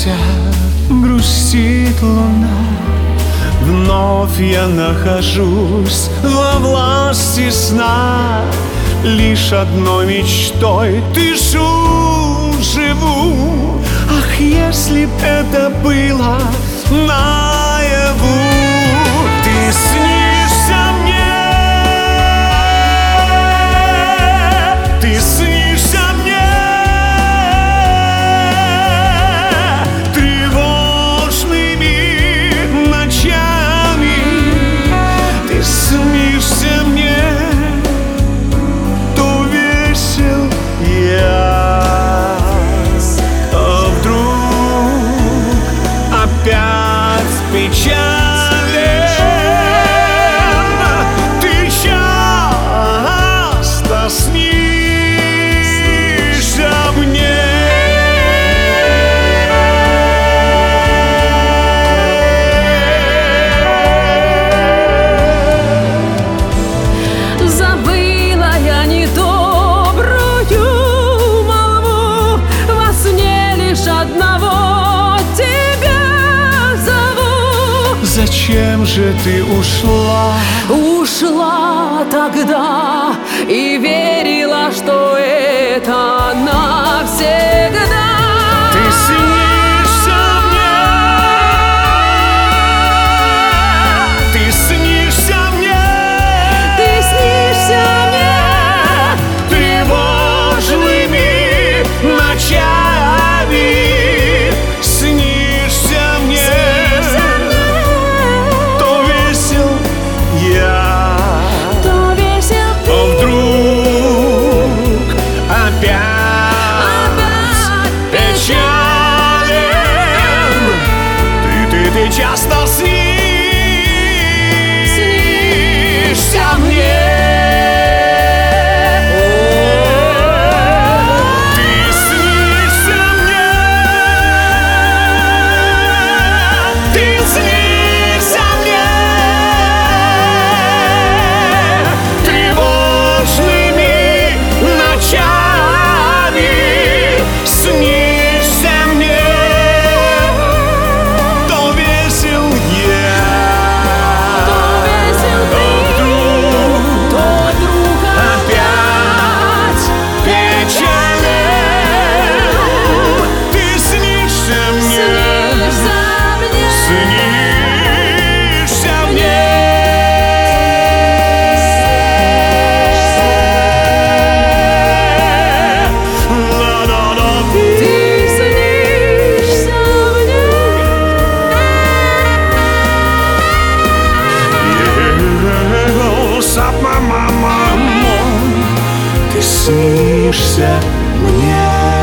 Улыбайся, грустит луна. Вновь я нахожусь во власти сна. Лишь одной мечтой дышу, живу. Ах, если б это было наяву. Ты снишься мне, ты снишься мне тревожными ночами. Ты снишься мне, то весел я. А вдруг опять печален? Ты часто снишься мне. Забыла я недобрую молву, во сне лишь одного тебя зову. Зачем же ты ушла? Ушла тогда и верила, что это навсегда. Ты снишься мне, ты снишься мне, Ты снишься мне тревожными ночами. Снишься мне, то весел я. то весел А вдруг опять печален? Ты часто снишься мне. Ты снишься мне, ты снишься мне тревожными ночами. Снишься мне, то весел я. то весел А вдруг то вдруг опять печален? Ты снишься мне, снишься мне. снишься мне. Ла-ла-ла. Ты снишься мне. Ты снишься мне.